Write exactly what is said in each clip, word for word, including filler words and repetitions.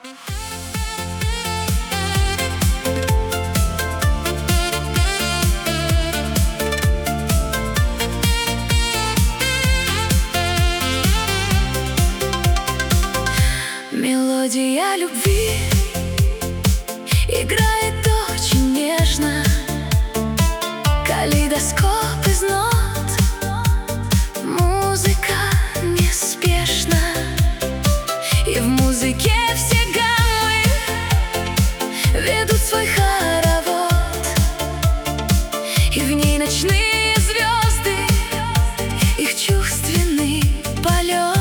Мелодия любви играет очень нежно, калейдоскоп из нот, музыка неспешна, и в музыке все гаммы ведут свой хоровод, и в ней ночные звезды, их чувственный полет.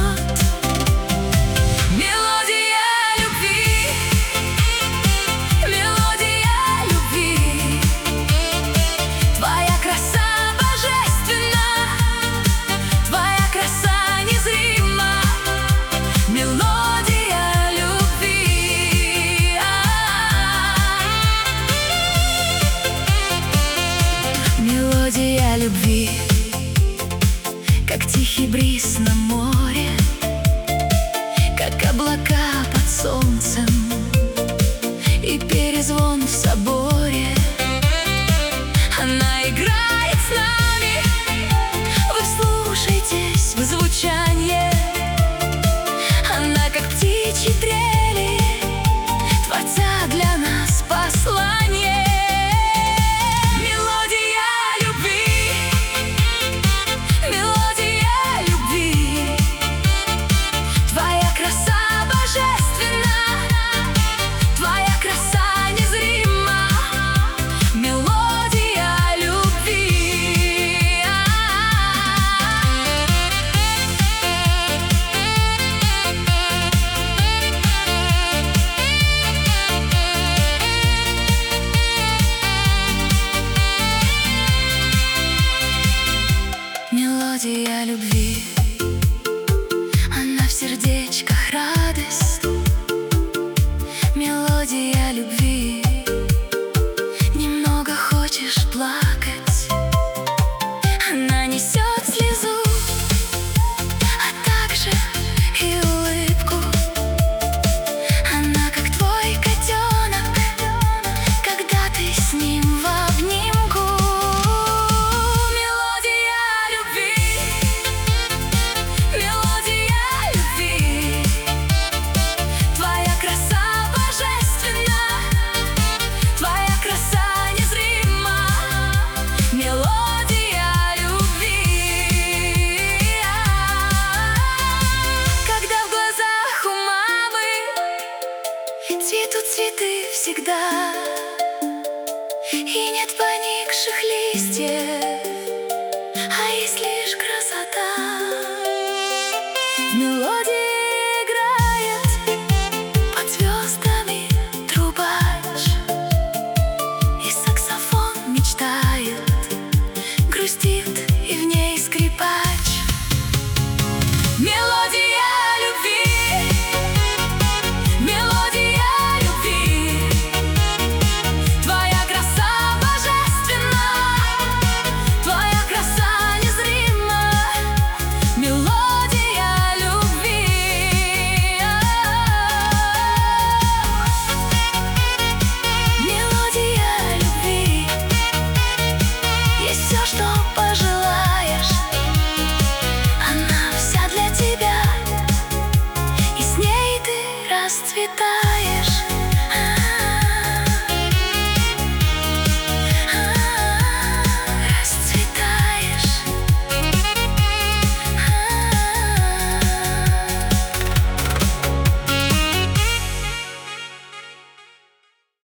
Мелодия любви, как тихий бриз на море, как облака под солнцем и перезвон в соборе. Она играет с нами, вы вслушайтесь в звучание. Она, как птичьи трели, Творца для нас послание. Мелодия любви, она в сердечках радость. Мелодия любви, немного хочешь плакать. Она несет слезу, а также и улыбку. Она как твой котенок, когда ты с ним в обнимку. Цветут цветы всегда, и нет поникших листьев, а есть лишь красота. Мелодия играет под звездами трубач, и саксофон мечтает, грустит, и в ней скрипач. Мелодия расцветаешь.